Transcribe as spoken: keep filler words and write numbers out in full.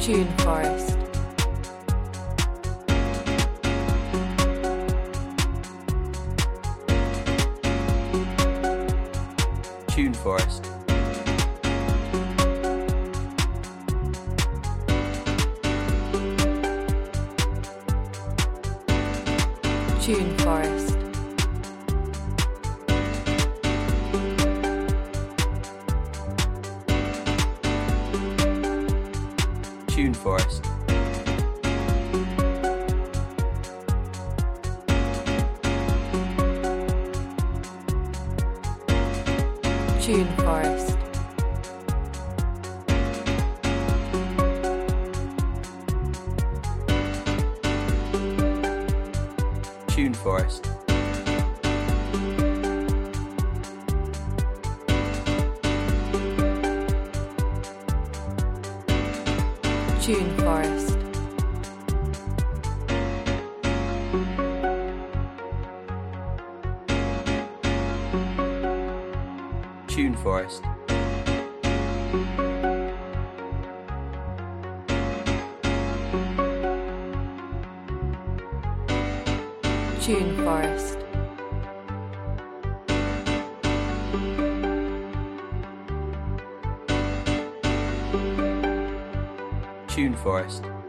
Tune Forest. Tune Forest. Tune Forest. Tune Forest. Tune Forest. Tune Forest. Tune Forest. Tune Forest. Tune Forest. Tune Forest.